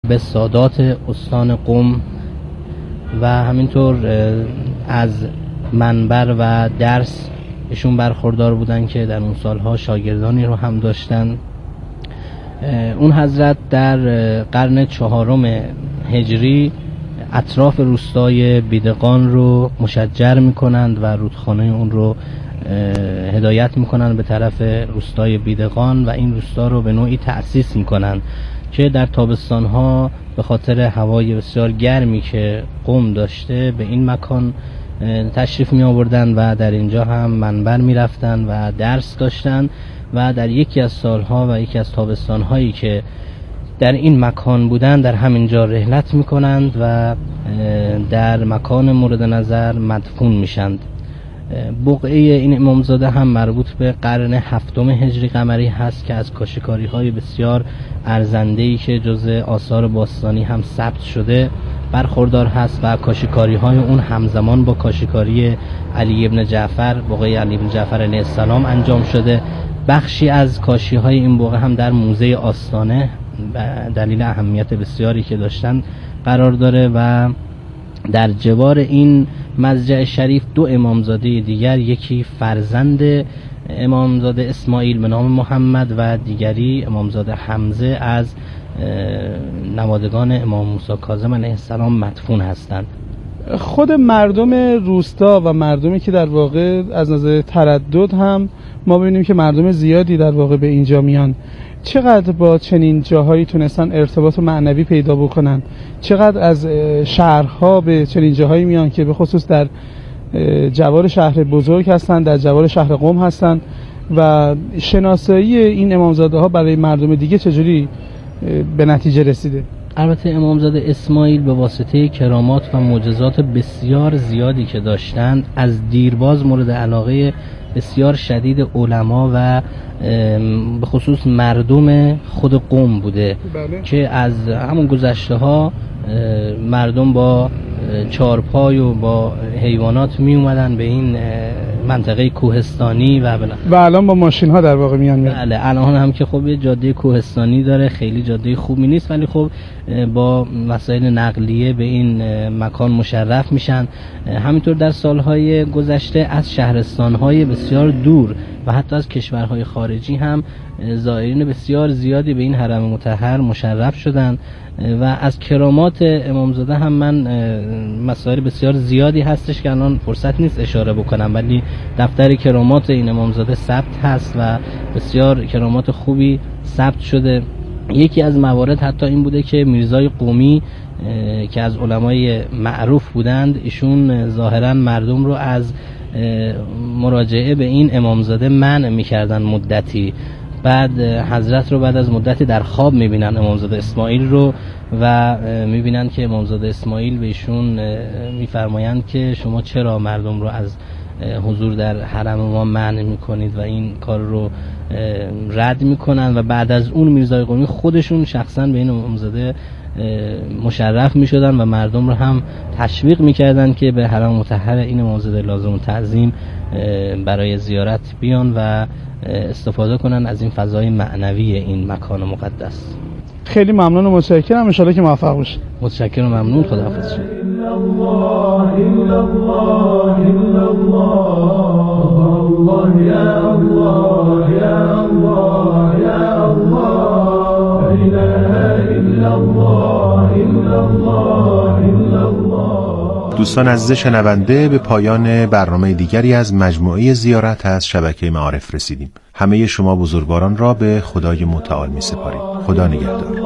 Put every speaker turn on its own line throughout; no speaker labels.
به سادات استان قم و همینطور از منبر و درس ایشون برخوردار بودن که در اون سالها شاگردانی رو هم داشتن. اون حضرت در قرن 4 هجری اطراف روستای بیدقان رو مشجر میکنند و رودخانه اون رو هدایت میکنند به طرف روستای بیدقان و این روستا رو به نوعی تأسیس میکنند که در تابستانها به خاطر هوای بسیار گرمی که قم داشته به این مکان تشریف می آوردن و در اینجا هم منبر می رفتن و درس داشتن و در یکی از سالها و یکی از تابستانهایی که در این مکان بودن در همینجا رحلت می کنند و در مکان مورد نظر مدفون میشند. بقعه این امامزاده هم مربوط به قرن 7 هجری قمری هست که از کاشیکاری های بسیار ارزنده‌ای که جزء آثار باستانی هم ثبت شده برخوردار هست و کاشیکاری های اون همزمان با کاشیکاری علی ابن جعفر، بقعه علی ابن جعفر علیه السلام انجام شده. بخشی از کاشی های این بقعه هم در موزه آستانه به دلیل اهمیت بسیاری که داشتن قرار داره و در جوار این مضجع شریف 2 امامزاده دیگر، یکی فرزند امامزاده اسماعیل به نام محمد و دیگری امامزاده حمزه از نوادگان امام موسی کاظم علیه السلام مدفون هستند.
خود مردم روستا و مردمی که در واقع از نظر تردد هم ما ببینیم که مردم زیادی در واقع به اینجا میان، چقدر با چنین جاهایی تونستن ارتباط معنوی پیدا بکنن؟ چقدر از شهرها به چنین جاهایی میان که به خصوص در جوار شهر بزرگ هستن، در جوار شهر قم هستن و شناسایی این امامزاده ها برای مردم دیگه چجوری به نتیجه رسیده؟
البته امامزاده اسماعیل به واسطه کرامات و معجزات بسیار زیادی که داشتند از دیرباز مورد علاقه بسیار شدید علما و به خصوص مردم خود قم بوده.
بله.
که از همون گذشته ها مردم با چارپای و با حیوانات می اومدن به این منطقه کوهستانی و
الان با ماشین ها در واقع میان.
بله، الان هم که خب یه جاده کوهستانی داره، خیلی جاده خوبی نیست ولی خب با وسایل نقلیه به این مکان مشرف میشن. همینطور در سالهای گذشته از شهرستانهای بسیار دور و حتی از کشورهای خارجی هم زائرین بسیار زیادی به این حرم مطهر مشرف شدن و از کرامات امامزاده هم من مسائل بسیار زیادی هستش که الان فرصت نیست اشاره بکنم، ولی دفتر کرامات این امامزاده ثبت هست و بسیار کرامات خوبی ثبت شده. یکی از موارد حتی این بوده که میرزای قمی که از علمای معروف بودند، ایشون ظاهرا مردم رو از مراجعه به این امامزاده منع می‌کردن مدتی. بعد حضرت رو بعد از مدتی در خواب میبینن امامزاده اسماعیل رو و میبینن که امامزاده اسماعیل به ایشون میفرمایند که شما چرا مردم رو از حضور در حرم ما منع میکنید و این کار رو رد میکنن و بعد از اون میرزای قمی خودشون شخصا به این امامزاده مشرف میشدن و مردم رو هم تشویق میکردن که به حرم مطهر این امامزاده لازم و تعظیم برای زیارت بیان و استفاده کنن از این فضای معنوی این مکان مقدس.
خیلی ممنون و متشکرم، ان شاءالله که موفق باشید.
متشکرم و ممنون، خداحافظ.
دوستان عزیز شنونده، به پایان برنامه دیگری از مجموعه زیارت از شبکه معارف رسیدیم. همه شما بزرگواران را به خدای متعال می سپاریم. خدا نگهدار.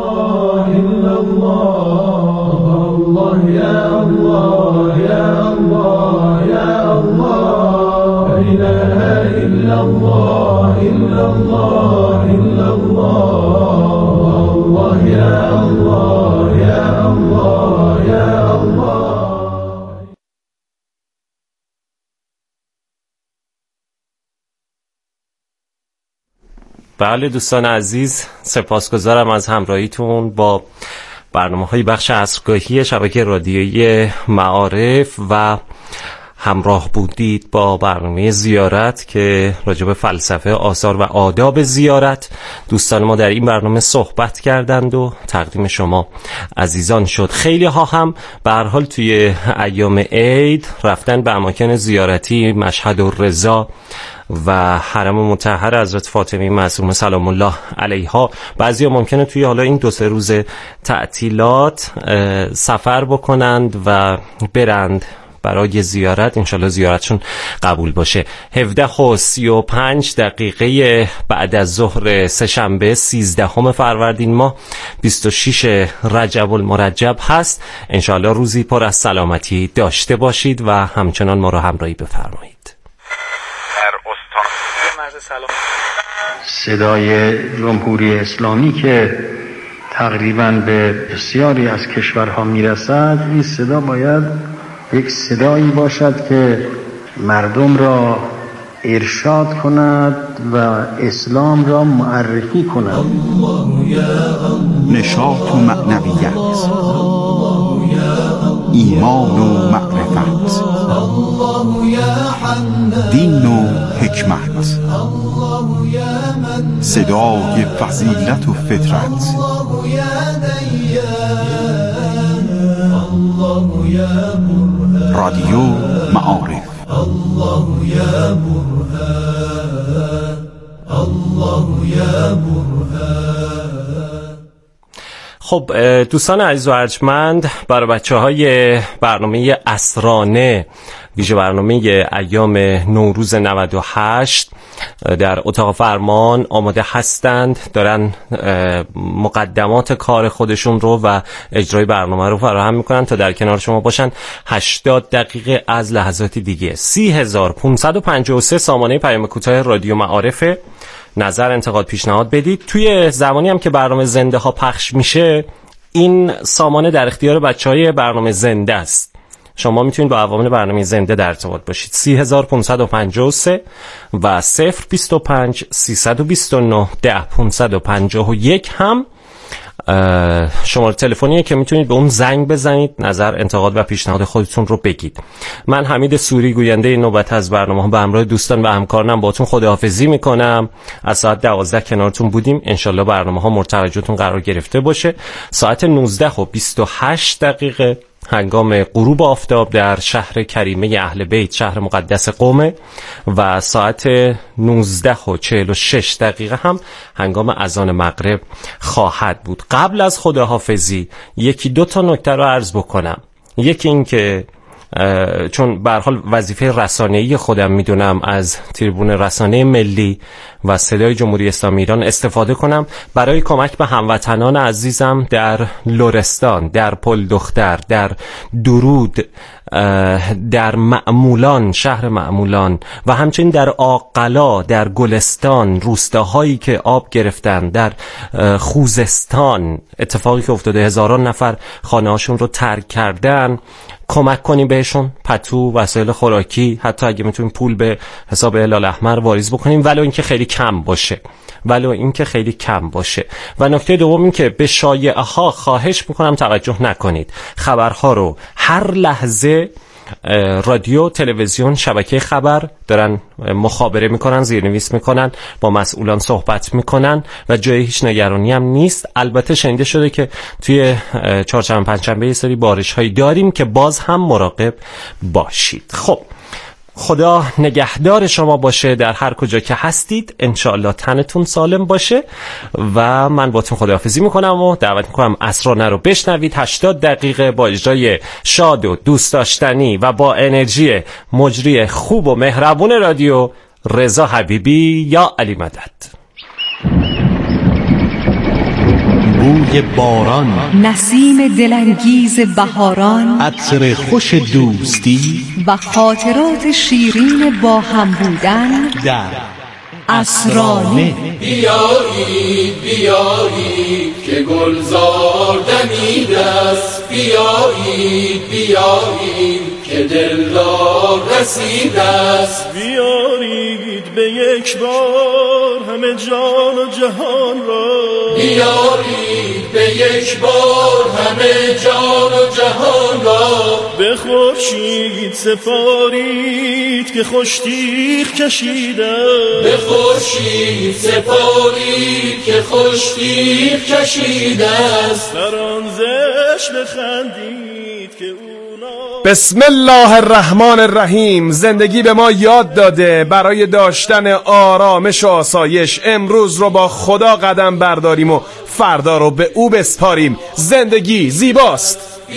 بله دوستان عزیز، سپاسگزارم از همراهیتون با برنامه‌های بخش عصرگاهی شبکه رادیویی معارف و همراه بودید با برنامه زیارت که راجع به فلسفه آثار و آداب زیارت دوستان ما در این برنامه صحبت کردند و تقدیم شما عزیزان شد. خیلی ها هم به هر حال توی ایام عید رفتن به اماکن زیارتی مشهد الرضا و حرم مطهر حضرت فاطمه معصومه سلام الله علیها. بعضیا ممکنه توی حالا این 2-3 روز تعطیلات سفر بکنند و برند برای زیارت. انشالله زیارتشون قبول باشه. 17:35 بعد از ظهر سه‌شنبه 13 فروردین ماه 26 رجب المرجب هست. انشالله روزی پر از سلامتی داشته باشید و همچنان ما را همراهی بفرمایید.
صدای جمهوری اسلامی که تقریباً به بسیاری از کشورها میرسد، این صدا باید یک صدایی باشد که مردم را ارشاد کند و اسلام را معرفی کند.
نشاط و معنویت، ایمان و معرفت، دین و حکمت، صدای فضیلت و فطرت، رادیو معارف.
خب دوستان عزیز و ارجمند، برای بچه‌های برنامه عصرانه ویژه برنامه ایام نوروز 98 در اتاق فرمان آماده هستند، دارن مقدمات کار خودشون رو و اجرای برنامه رو فراهم میکنن تا در کنار شما باشن. 80 دقیقه از لحظات دیگه. 3553 سامانه پیام کوتاه رادیو معارف. نظر، انتقاد، پیشنهاد بدید. توی زمانی هم که برنامه زنده ها پخش میشه این سامانه در اختیار بچهای برنامه زنده است. شما میتونید با عوامل برنامه زنده در ارتباط باشید. 3553 و 025 329 10551 هم شماره تلفنیه که میتونید به اون زنگ بزنید، نظر، انتقاد و پیشنهاد خودتون رو بگید. من حمید سوری گوینده این نوبت از برنامه ها به همراه دوستان و همکارانم باهاتون خداحافظی میکنم. از ساعت 12 کنارتون بودیم. انشالله برنامه ها مورد توجهتون قرار گرفته باشه. ساعت 19:28 هنگام غروب آفتاب در شهر کریمه اهل بیت، شهر مقدس قم، و ساعت 19:46 هم هنگام اذان مغرب خواهد بود. قبل از خداحافظی 1-2 نکته رو عرض بکنم. یکی این که چون به هر حال وظیفه رسانه‌ای خودم میدونم از تریبون رسانه ملی و صدای جمهوری اسلامی ایران استفاده کنم برای کمک به هموطنان عزیزم در لرستان، در پل دختر، در درود، در معمولان، شهر معمولان و همچنین در آقلا، در گلستان، روستاهایی که آب گرفتن، در خوزستان اتفاقی که افتاده، هزاران نفر خانه‌هاشون رو ترک کردن. کمک کنیم بهشون، پتو، وسایل خوراکی، حتی اگه میتونیم پول به حساب هلال احمر واریز بکنیم، ولو اینکه خیلی کم باشه. و نکته دوم این که به شایعه ها خواهش میکنم توجه نکنید. خبرها رو هر لحظه رادیو، تلویزیون، شبکه خبر دارن مخابره میکنن، زیرنویس میکنن، با مسئولان صحبت میکنن و جای هیچ نگرانی هم نیست. البته شنیده شده که توی چهارشنبه، پنجشنبه یه سری بارش هایی داریم که باز هم مراقب باشید. خب خدا نگهدار شما باشه در هر کجا که هستید. انشاءالله تنتون سالم باشه و من باتون خداحافظی میکنم و دعوت میکنم اسرانه رو بشنوید. 80 دقیقه با اجرای شاد و دوست داشتنی و با انرژی مجری خوب و مهربون رادیو، رضا حبیبی یا علی مدد.
بوی باران،
نسیم دلانگیز بهاران،
عطر خوش دوستی
و خاطرات شیرین با هم بودن
در
اسرانه.
بیایید بیایید که گلزار دمید است، بیایید بیایید که دلدار رسید است.
بیایید به یک بار همه جان و جهان را،
بیایید به یک بار همه جان و جهان را
به خورشید سپارید که خوشتیغ کشیده،
به خورشید سپارید که خوشتیغ کشیده است.
بر آن زشت بخندید که اونا.
بسم الله الرحمن الرحیم. زندگی به ما یاد داده برای داشتن آرامش و آسایش امروز رو با خدا قدم برداریم و فردا رو به او بسپاریم. زندگی زیباست.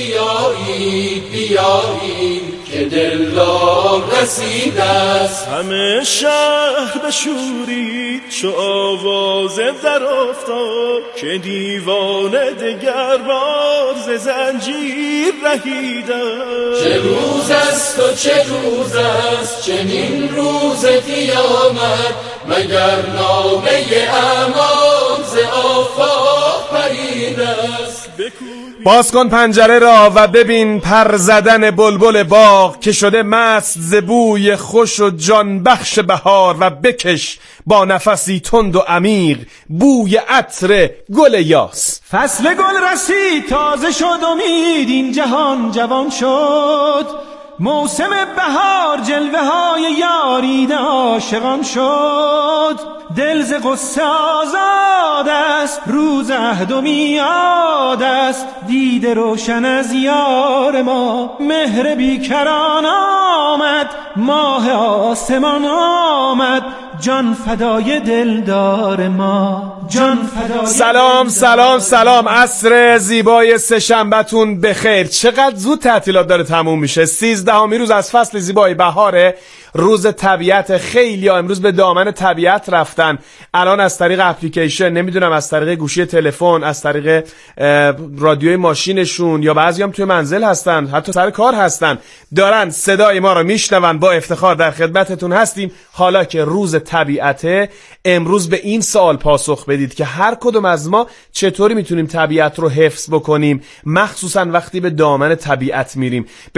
بیایید بیایید که دلدار رسیده است.
همه شهر بشورید چو آواز در افتاد، که دیوانه دگر بار ز زنجیر رهیده.
چه روز است و چه روز است چنین روز قیامت، مگر نامه اعمال ز آفاق پریده است.
باز کن پنجره را و ببین پر زدن بلبل باغ که شده مست ز بوی خوش و جان بخش بهار، و بکش با نفسی تند و عمیق بوی عطر گل یاس.
فصل گل رسید تازه شد امید این جهان جوان شد، موسم بهار جلوه های یارید عاشقان شد. دل ز غصه آزاد است روز عهد و میعاد است، دیده روشن از یار ما مهر بیکران آمد، ماه آسمان آمد جان فدای دلدار ما، جان فدای.
سلام سلام سلام، عصر زیبای سه‌شنبه‌تون بخیر. چقدر زود تعطیلات داره تموم میشه. 13مین روز از فصل زیبای بهاره، روز طبیعت. خیلی ها امروز به دامن طبیعت رفتن. الان از طریق اپلیکیشن، نمیدونم از طریق گوشی تلفن، از طریق رادیوی ماشینشون، یا بعضی هم توی منزل هستن، حتی سر کار هستن، دارن صدای ما رو میشنون. با افتخار در خدمتتون هستیم. حالا که روز طبیعته، امروز به این سوال پاسخ بدید که هر کدوم از ما چطوری میتونیم طبیعت رو حفظ بکنیم، مخصوصا وقتی به دامن طبیعت میریم. به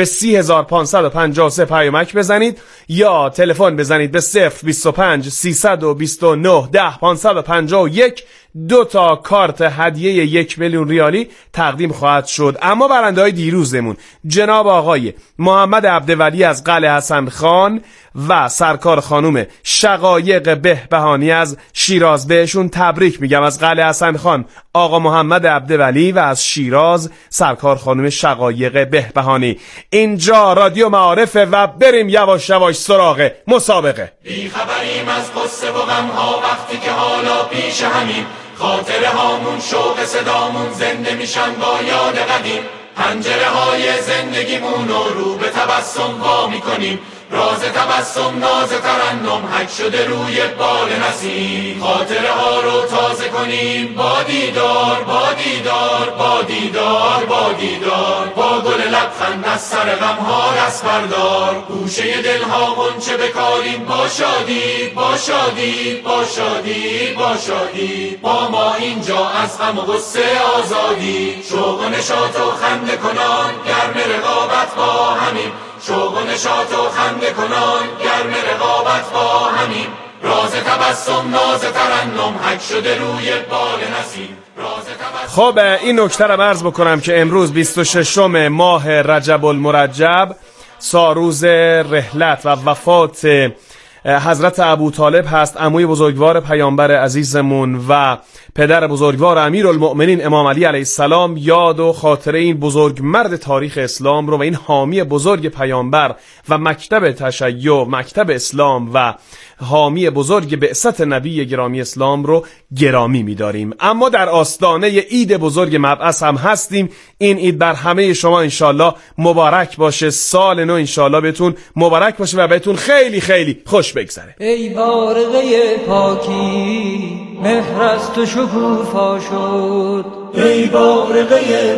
30553 پیامک بزنید یا تلفن بزنید به 025 329 10 551. 2 تا کارت هدیه 1 میلیون ریالی تقدیم خواهد شد. اما برنده های دیروزمون جناب آقای محمد عبدولی از قلعه حسن خان و سرکار خانوم شقایق بهبهانی از شیراز، بهشون تبریک میگم. از قلعه حسن خان آقا محمد عبدولی و از شیراز سرکار خانوم شقایق بهبهانی. اینجا رادیو معارفه و بریم یواش یواش سراغ مسابقه.
بی خبریم از قصه و غم ها وقتی که حالا پیش همیم، خاطره هامون شوق صدامون زنده میشن با یاد قدیم. پنجره های زندگیمون رو به تبسم وا میکنیم، راز تبسم ناز ترنم حک شده روی بال نسیم. خاطره ها رو تازه کنیم با دیدار با دیدار با دیدار با دیدار، با گل لبخند از سر غم ها دست بردار. گوشه دل ها غنچه بکاریم با شادی با شادی با شادی با شادی، با ما اینجا از غم و غصه آزادی. شوق و نشاط و خنده کنان گرم رقابت با همیم، شوق و نشاط و خنده کنان گرم رقابت با همیم. راز تبسم ناز ترنم حک شده روی بال نسیم.
خب این نکته رو عرض بکنم که امروز 26 ماه رجب المرجب، ساروز رحلت و وفات حضرت ابوطالب هست، عموی بزرگوار پیامبر عزیزمون و پدر بزرگوار امیرالمؤمنین امام علی علیه السلام. یاد و خاطره این بزرگ مرد تاریخ اسلام رو و این حامی بزرگ پیامبر و مکتب تشیع، مکتب اسلام و حامی بزرگ بعثت نبی گرامی اسلام رو گرامی می‌داریم. اما در آستانه عید بزرگ مبعث هم هستیم. این عید بر همه شما انشالله مبارک باشه. سال نو انشالله بهتون مبارک باشه و بهتون خیلی خیلی خوش بگذره.
ای بارقه پاکی مهر از تو شکوفا شد،
ای بارقه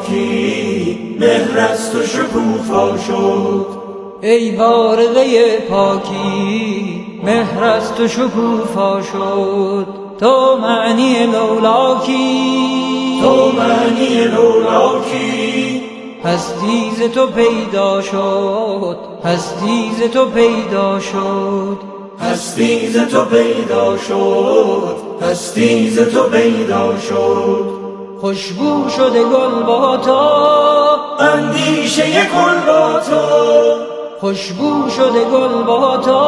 پاکی مهر از تو شکوفا شد،
ای بارقه پاکی مهر از تو شکوفا شد. تو معنی لولاکی،
تو معنی لولاکی،
هستی ز تو پیدا شد، هستی ز تو پیدا شد،
هستی ز تو پیدا شد، هستی ز تو پیدا شد.
خوشبو شده گل با تو،
اندیشه گل با با تو،
خوشبو شده گل با تو،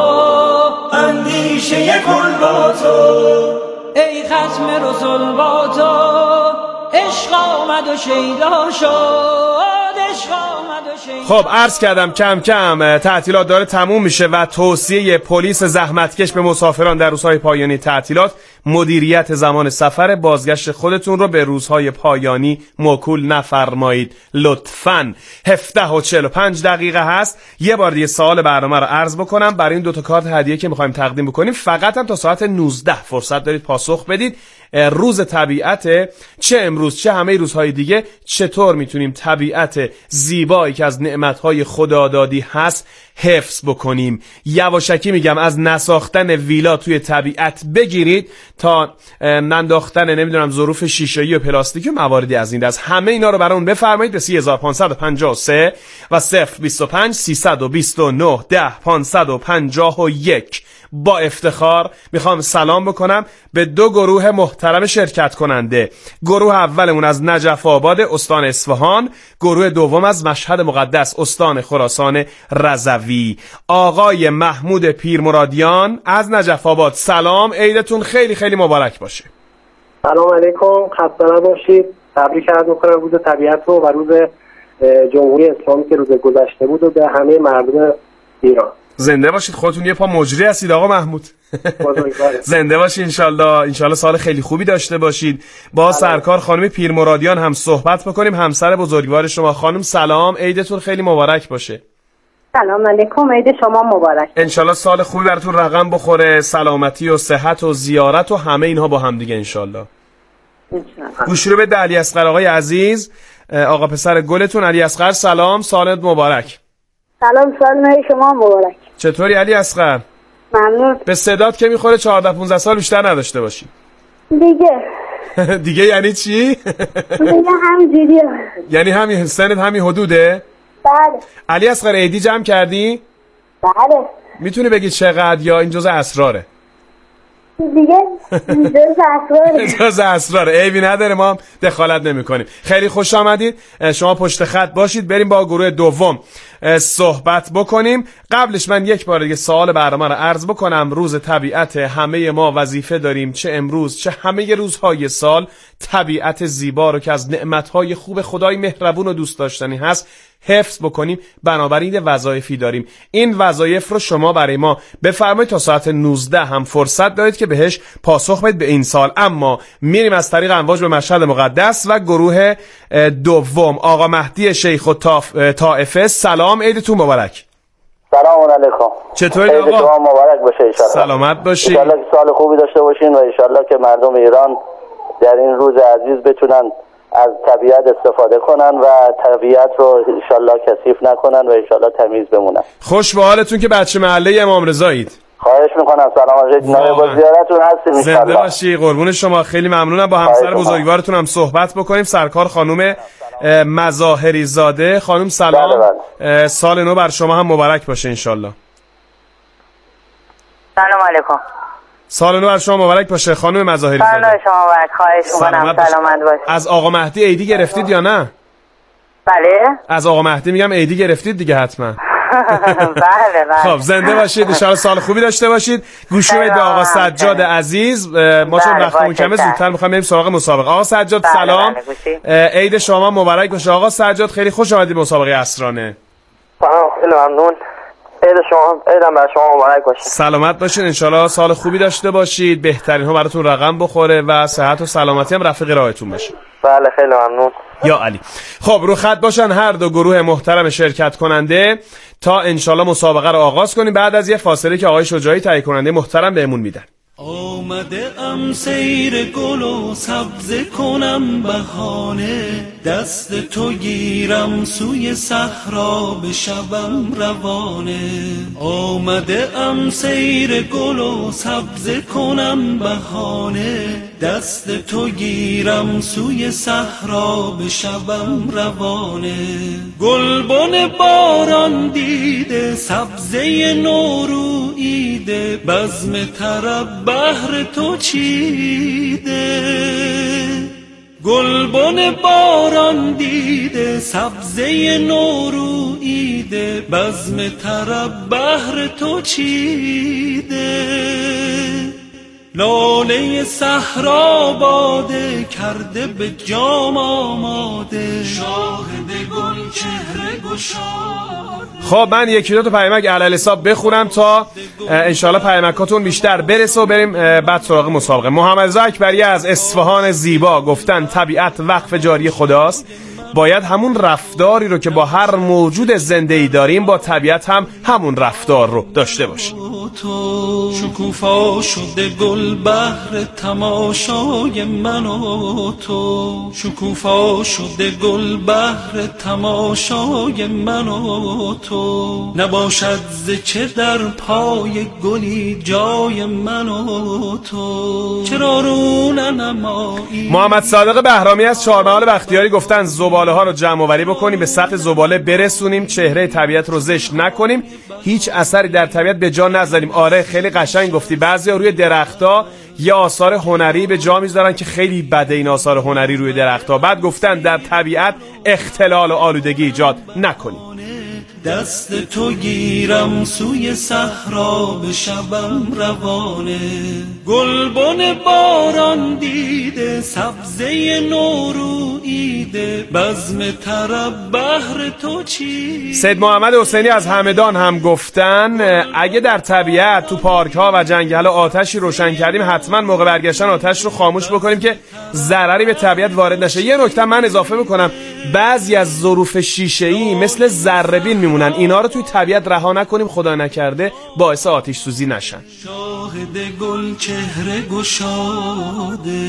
اندیشه گل با تو،
ای ختم رسول با تو، عشق آمد و شیدا شد، عشق آمد و شیدا.
خب عرض کردم کم کم تعطیلات داره تموم میشه و توصیه پلیس زحمتکش به مسافران در روزهای پایانی تعطیلات مدیریت زمان سفر بازگشت خودتون رو به روزهای پایانی موکول نفرمایید لطفاً. 17:45 هست. یه بار دیگه سوال برنامه رو عرض بکنم. برای این 2 کارت هدیه که میخوایم تقدیم بکنیم فقط هم تا ساعت 19 فرصت دارید پاسخ بدید. روز طبیعت، چه امروز چه همه روزهای دیگه، چطور میتونیم طبیعت زیبایی که از نعمتهای خدادادی هست حفظ بکنیم. یواشکی میگم از نساختن ویلا توی طبیعت بگیرید تا ننداختن نمیدونم ظروف شیشه‌ای و پلاستیکی و مواردی از این دست. همه اینا رو برامون بفرمایید به 3553 و 025 329 10 551. با افتخار میخوام سلام بکنم به 2 گروه محترم شرکت کننده. گروه اولمون از نجف آباد استان اصفهان، گروه دوم از مشهد مقدس استان خراسان رضوی. آقای محمود پیرمرادیان از نجف آباد، سلام، عیدتون خیلی خیلی مبارک باشه.
سلام علیکم، خسته نباشید. تبریک عرض می‌کنم روز طبیعت رو و روز جمهوری اسلامی که روز گذشته بود و به همه مردم ایران.
زنده باشید، خودتون یه پا مجری هستید آقا محمود. زنده باشید، انشالله سال خیلی خوبی داشته باشید. با سرکار خانم پیرمرادیان هم صحبت بکنیم، همسر بزرگوار شما. خانم سلام، عیدتون خیلی مبارک باشه.
سلام علیکم، عید شما مبارک.
انشالله سال خوبی براتون رقم بخوره، سلامتی و صحت و زیارت و همه اینها با هم دیگه انشالله. گوش رو به علی اصغر آقای عزیز، آقا پسر گلتون. علی اصغر سلام، سالت مبارک.
سلام، سال شما مبارک.
چطوری علی اصغر؟
ممنون.
به صدات که میخوره 14-15 سال بیشتر نداشته باشی. دیگه یعنی چی؟
دیگه همینجوریه.
یعنی همین سنت همین حدوده؟
بله.
علی اصغر عیدی جمع کردی؟
بله.
میتونی بگی چقدر یا این جزء اسراره؟
دیگه
جزء اسراره. عیبی نداره، ما دخالت نمی‌کنیم. خیلی خوش آمدید. شما پشت خط باشید، بریم با گروه دوم صحبت بکنیم. قبلش من یک بار دیگه سوال برنامه رو عرض بکنم. روز طبیعت، همه ما وظیفه داریم، چه امروز چه همه روزهای سال، طبیعت زیبا رو که از نعمتهای خوب خدای مهربون و دوست داشتنی هست حفظ بکنیم. بنابراین وظایفی داریم. این وظایف رو شما برای ما بفرمایید. تا ساعت 19 هم فرصت دارید که بهش پاسخ بدید به این سال. اما میریم از طریق امواج به مشهد مقدس و گروه دوم. آقا مهدی شیخ و طائفه، سلام، عیدتون مبارک.
سلام علیکم.
چطوری آقا؟
عید شما مبارک باشه ان شاء الله.
سلامت باشید.
ان شاء الله سال خوبی داشته باشین و ان شاء الله که مردم ایران در این روز عزیز بتونن از طبیعت استفاده کنن و طبیعت رو انشالله کثیف نکنن و انشالله تمیز بمونن.
خوش به حالتون که بچه محله امام رضایید.
خواهش میکنم. سلام علیکم. با زیارتون هستیم ان شاء الله.
زنده باشی، قربون شما. خیلی ممنونم. با همسر بزرگوارتون هم صحبت بکنیم. سرکار خانم مظاهری زاده. خانم سلام. بله. سال نو بر شما هم مبارک باشه انشالله.
سلام علیکم.
سال نو بر شما مبارک باشه خانم مظاهری زاده.
سال نو شما مبارک. خواهش میکنم. سلامت باشید.
از آقا مهدی عیدی گرفتید یا نه؟
بله.
از آقا مهدی میگم عیدی گرفتید دیگه حتما.
بله.
خب زنده باشید، ان شاءالله سال خوبی داشته باشید. گوش بدید به آقا سجاد عزیز. ما چون وقتمون کمه زودتر میخوایم بریم سراغ مسابقه. آقا سجاد سلام، عید شما مبارک باشه. آقا سجاد خیلی خوش آمدید به مسابقه عصرانه.
سلام، خیلی ممنون. عیدم بر شما مبارک باشه.
سلامت باشید، ان شاءالله سال خوبی داشته باشید، بهترین ها براتون رقم بخوره و صحت و سلامتی هم رفیق راهتون باشه.
بله خیلی ممنون.
یا علی. خب رو خط باشن هر 2 گروه محترم شرکت کننده تا انشالله مسابقه رو آغاز کنیم بعد از یه فاصله که آقای شجاعی تهیه کننده محترم بهمون میدن.
آمده ام سیر گل و سبزه کنم بهانه، دست تو گیرم سوی صحرا بشوم روانه. آمده ام سیر گل و سبزه کنم بهانه، دست تو گیرم سوی صحرا بشوم روانه. گلبن باران دیده، سبزه نوروییده، بزم طرب بهر تو چیده. گلبن باران دیده، سبزه نوروییده، بزم طرب بهر تو چیده. لاله صحرا باده کرده به جام آماده، شاهد گل چهره گشاده.
خب من یکی دو تا پیامک علل حساب بخونم تا انشالله پیامکاتون بیشتر برسه و بریم بعد سراغ مسابقه. محمد رضا اکبری از اصفهان زیبا گفتن طبیعت وقف جاری خداست، باید همون رفتاری رو که با هر موجود زنده‌ای داریم با طبیعت هم همون رفتار رو داشته باشیم.
شکوفا شده گل بهر تماشای من و تو، شکوفا شده گل بهر تماشای من و تو. نباشد ز چه در پای گلی جای من و تو، چرا رو ننمایی.
محمد صادق بهرامی از چهارمحال بختیاری گفتن زباله ها رو جمع آوری بکنیم، به سطح زباله برسونیم، چهره طبیعت رو زشت نکنیم، هیچ اثری در طبیعت به جا نذاریم. آره خیلی قشنگ گفتی. بعضیا روی درخت‌ها یه آثار هنری به جا میذارن که خیلی بده این آثار هنری روی درخت‌ها. بعد گفتن در طبیعت اختلال و آلودگی ایجاد نکنیم.
دست تو گیرم سوی صحرا به شبم روانه، گلبن باران دیده، سبزه نوروییده، بزم طرب بهر تو چی.
سید محمد حسینی از همدان هم گفتن اگه در طبیعت تو پارک ها و جنگل آتشی روشن کردیم حتما موقع برگشتن آتش رو خاموش بکنیم که ضرری به طبیعت وارد نشه. یه نکته من اضافه بکنم، بعضی از ظروف شیشه‌ای مثل ذره‌بین میمونن، اینا رو توی طبیعت رها نکنیم، خدا نکرده باعث آتش سوزی نشن.
شاهد گل چهره گشاده،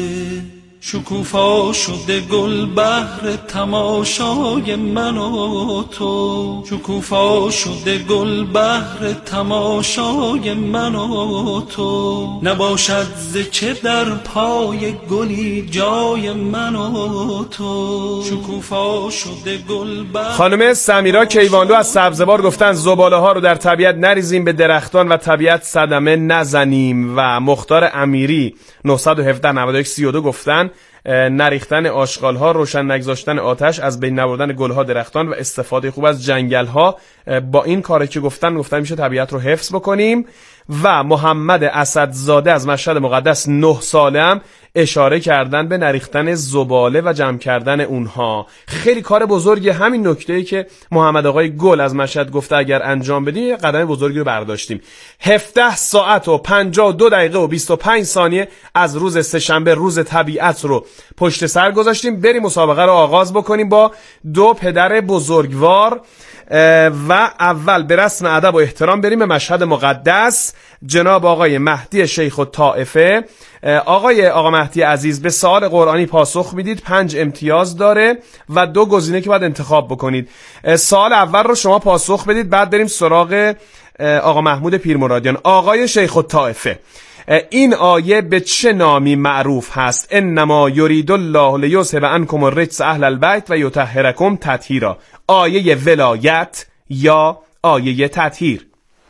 شکوفا شده گل بهر تماشای من و تو، شکوفا شده گل بهر تماشای من و تو. نباشد ز چه در پای گلی جای من و تو، شکوفا شده گل بهر.
خانم سمیرا کیواندو از سبزوار گفتن زباله ها رو در طبیعت نریزیم، به درختان و طبیعت صدمه نزنیم. و مختار امیری 917 91 32 گفتن نریختن آشغال ها، روشن نگذاشتن آتش، از بین نبردن گل ها، درختان و استفاده خوب از جنگل ها. با این کاری که گفتن میشه طبیعت رو حفظ بکنیم. و محمد اسدزاده از مشهد مقدس 9 ساله هم اشاره کردن به نریختن زباله و جمع کردن اونها. خیلی کار بزرگی. همین نکته‌ای که محمد آقای گل از مشهد گفته اگر انجام بدیم قدم بزرگی رو برداشتیم. 17 ساعت و 52 دقیقه و 25 ثانیه از روز سه‌شنبه، روز طبیعت رو پشت سر گذاشتیم. بریم مسابقه رو آغاز بکنیم با دو پدر بزرگوار. و اول به رسم ادب و احترام بریم به مشهد مقدس. جناب آقای مهدی شیخ الطائفه. آقا مهدی عزیز به سوال قرآنی پاسخ میدید، 5 امتیاز داره و 2 گزینه که باید انتخاب بکنید. سوال اول رو شما پاسخ بدید، بعد بریم سراغ آقا محمود پیرمرادیان. آقای شیخ الطائفه، این آیه به چه نامی معروف هست؟ انما یرید الله لیذهب عنکم الرجس اهل البیت و یطهرکم تطهیرا. آیه ولایت یا آیه تطهیر؟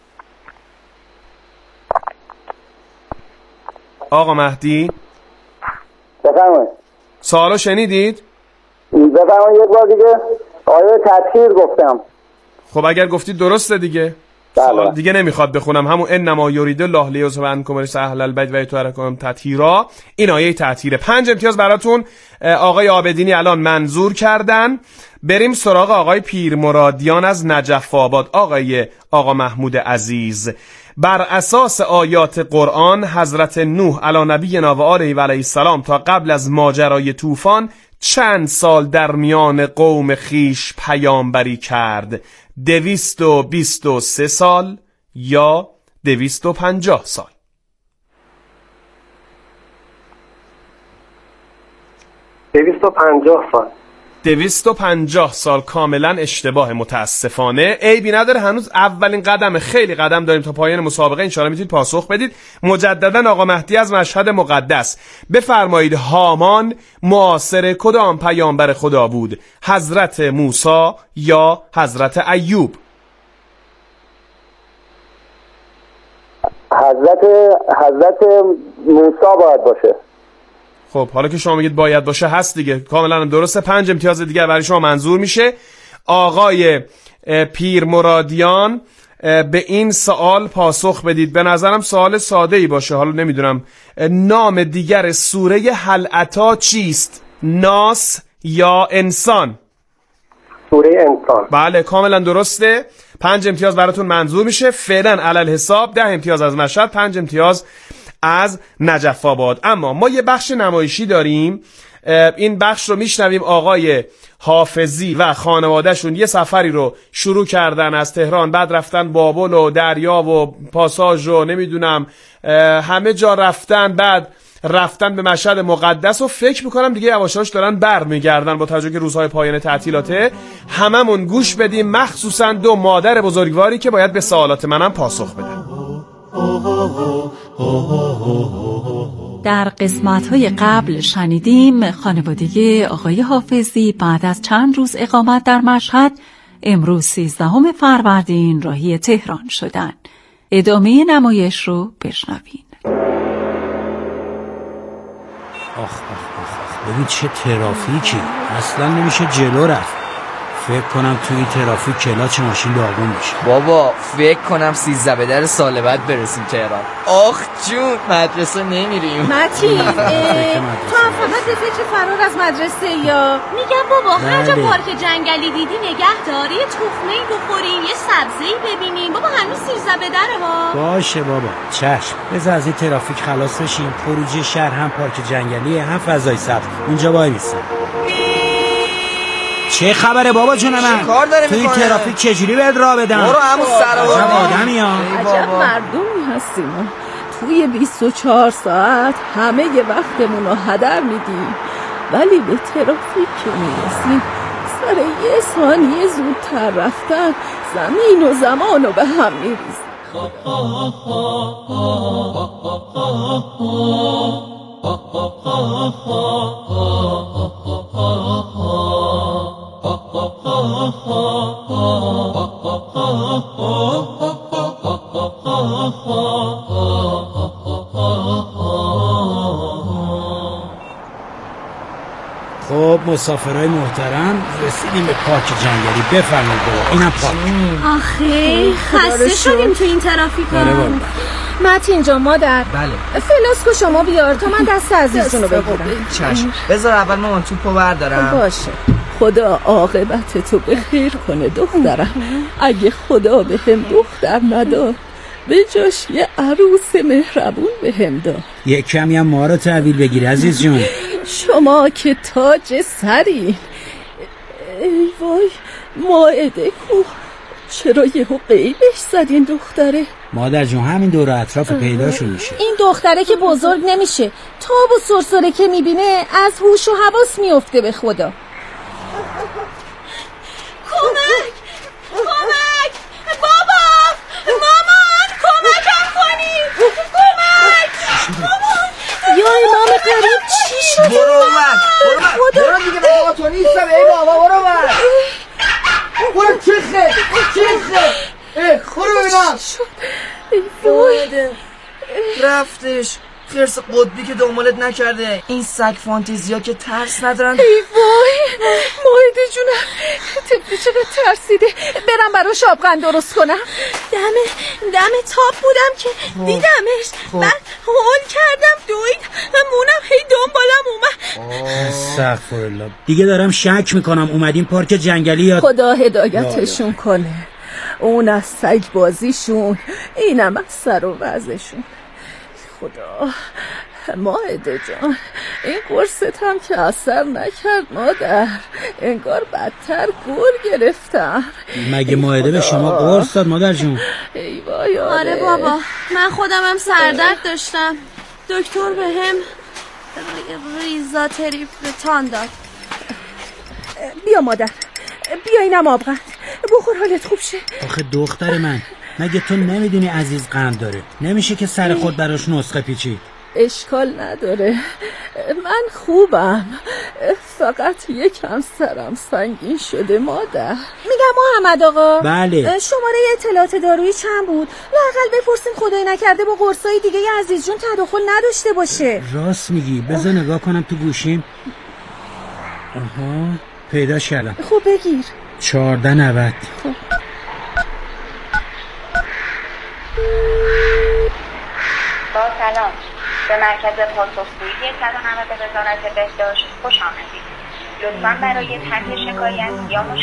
آقا مهدی
بفرمایید.
سوالو شنیدید؟
بفرمایید یک بار دیگه. آیه تطهیر گفتم.
خب اگر گفتید درسته دیگه. سوال دیگه نمیخواد بخونم، همون انما یرید الله لیذهب عنکم الرجس اهل البیت و یطهرکم تطهیرا. این آیه تطهیره. 5 امتیاز براتون آقای عابدینی الان منظور کردن. بریم سراغ آقای پیرمرادیان از نجف آباد. آقا محمود عزیز، بر اساس آیات قرآن حضرت نوح علی نبینا و آله و علیه السلام تا قبل از ماجرای طوفان چند سال در میان قوم خیش پیامبری کرد؟ 223 سال یا 250 سال؟
سال.
250 سال کاملا اشتباه، متاسفانه. عیبی نداره، هنوز اولین قدم، خیلی قدم داریم تا پایان مسابقه. انشاءالله میتونید پاسخ بدید. مجددا آقا مهدی از مشهد مقدس، بفرمایید هامان معاصر کدام پیامبر خدا بود؟ حضرت موسی یا حضرت ایوب؟
حضرت موسی باید باشه.
خب حالا که شما میگید باید باشه هست دیگه، کاملا درسته. 5 امتیاز دیگر برای شما منظور میشه. آقای پیر مرادیان به این سوال پاسخ بدید. به نظرم سوال ساده ای باشه. حالا نمیدونم نام دیگر سوره هل اتی چیست؟ ناس یا انسان؟
سوره انسان.
بله کاملا درسته. 5 امتیاز براتون منظور میشه. فعلا علل حساب 10 امتیاز از مشهد، 5 امتیاز از نجف آباد. اما ما یه بخش نمایشی داریم. این بخش رو میشنویم. آقای حافظی و خانوادهشون یه سفری رو شروع کردن از تهران، بعد رفتن بابل و دریا و پاساژ و نمیدونم همه جا رفتن، بعد رفتن به مشهد مقدس و فکر میکنم دیگه یواشاش دارن برمیگردن با توجه که روزهای پایان تعطیلاته. هممون گوش بدیم، مخصوصا 2 مادر بزرگواری که باید به سوالات منم پاسخ بدن.
در قسمت‌های قبل شنیدیم خانوادگی آقای حافظی بعد از چند روز اقامت در مشهد امروز 13 فروردین راهی تهران شدند. ادامه نمایش رو بشنوین.
آخ ببین چه ترافیکی، اصلا نمیشه جلو رفت. فکر کنم توی این ترافیک کلاچ ماشین داغون بشه.
بابا فکر کنم 13 به در سال بعد برسیم تهران. آخ جون مدرسه نمیریم.
متین تو هم فقط فکر فرار از مدرسه یا
میگم بابا هر جا پارک جنگلی دیدی نگه داری، یه تخمه‌ای بخوریم، یه سبزه‌ای ببینیم. بابا هنوز 13 به دره ها.
باشه بابا چشم، بذار از این ترافیک خلاص بشیم. خروجی شهر هم پارک جنگلیه هم فضای سبز، اونجا وای میسیم. چه خبره بابا جون من؟ توی این ترافیک چجوری بهت راه بدم؟
برو همون سر
عجب آدمی ها.
عجب مردمی هستیم. توی 24 ساعت همه ی وقتمون رو هدر میدیم، ولی به ترافیک که میرسیم سر یه ثانیه زودتر رفتن زمین و زمان رو به هم میریزیم.
خب مسافرای محترم رسیدیم به پارک جنگلی. بفرمایید بابا اینم پارک.
آخه خسته شدیم تو این ترافیک ها.
متین جان مادر
بله
فلاسکو شما بیار تا من دست عزیزتون رو بگیرم.
چشم بذار اول مامان توپو بردارم.
باشه. خدا عاقبت تو بخیر کنه دخترم. اگه خدا به هم دختر نداد به جاش یه عروس مهربون به هم داد.
یه کمی هم ما رو تحویل بگیری عزیز جون.
شما که تاج سری. ای وای مائده کو، چرا یهو قیبش زدین دختره؟
مادر جون همین دور اطراف پیداشون میشه.
این دختره که بزرگ نمیشه، تاب و سرسره که میبینه از هوش و حواس میفته به خدا.
کمک کمک بابا مامان کمکم کنید، کمک مامان.
یا امام قریب چی شده؟
برو اومد برو دیگه به بابا تو نیستم. ای بابا برو اومد برو. چخه برو ببینم. ای رفتش. خرس قطبی که دنبالت نکرده. این سگ فانتزیا که ترس ندارن.
ای وای مایده جونم طفلی چقدر ترسیده. برم براش آبغن درست کنم.
دم تاب بودم که دیدمش. بعد هول کردم دوید مونم هی دنبالم اومد.
استغفرالله. دیگه دارم شک میکنم اومدیم پارک جنگلی یا
خدا هدایتشون کنه. اون از سگ بازیشون، اینم از سر و وضعشون. خدا. مائده جان این قرصت هم که اثر نکرد مادر، انگار بدتر گور گرفتم.
مگه مائده به شما قرص داد مادر جون؟
ای وای
آره بابا من خودم هم سردرد داشتم، دکتر به هم ریزاتریپتان داد.
بیا مادر بیا اینم آبغن بخور حالت خوب شه.
آخه دختر من مگه تو نمیدونی عزیز قند داره؟ نمیشه که سر خود براش نسخه پیچی.
اشکال نداره من خوبم. فقط یکم سرم سنگین شده مادر.
میگم محمد آقا،
بله،
شماره اطلاعات دارویی چند بود؟ لااقل بپرسیم خدای نکرده با قرصای دیگه عزیز جون تداخل نداشته باشه.
راست میگی، بذار نگاه کنم تو گوشیم. آها، پیداش کردم.
خب بگیر.
1490.
خب.
با سلام، به مرکز پاسخگویی 190 وزارت بهداشت خوش آمدید. لطفاً برای طرح شکایت یا مشکل